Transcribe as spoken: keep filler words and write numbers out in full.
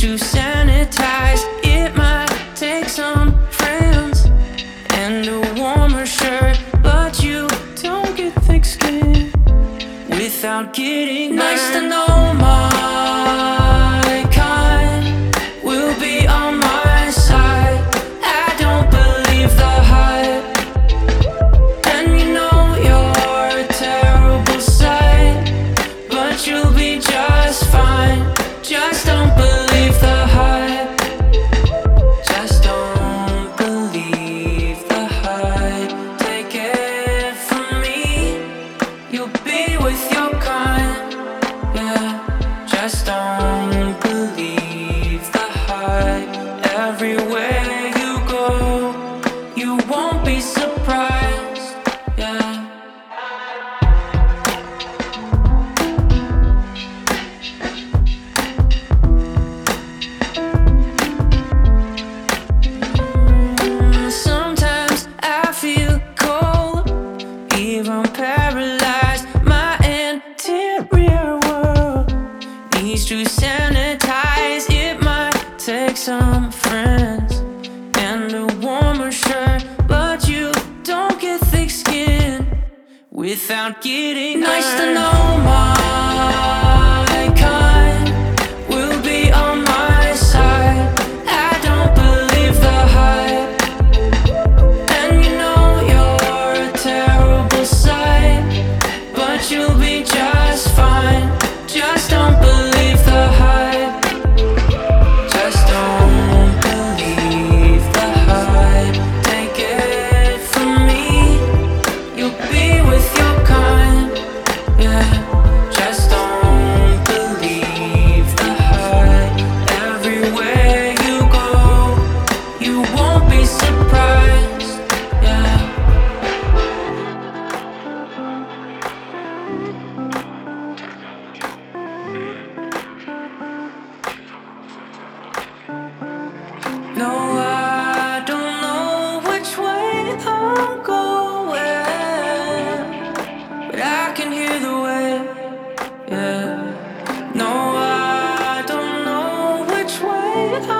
to sanitize. It might take some friends and a warmer shirt, but you don't get thick skin without getting nice to know my kind will be on my side. I don't believe the hype, and you know you're a terrible sight, but you'll be just fine. Just don't believe the hype. Just don't believe the hype. Take it from me, you'll be with your kind. Yeah, just don't believe the hype. Everywhere you go, you won't be surprised. Yeah. Sometimes I feel cold, even paralyzed. My interior world needs to sanitize. It might take some friends and a warmer shirt, but you don't get thick skin without getting nice to know my kind will be on my side. I don't believe the hype, and you know you're a terrible sight, but you'll be just fine. Just don't believe the hype. Just don't believe the hype. Take it from me, you'll be with your kind. Yeah, just don't believe the hype. Everywhere you go, you won't be surprised. Yeah. No, I don't know which way I'm going, but I can hear the wave. Yeah. No, I don't know which way I'm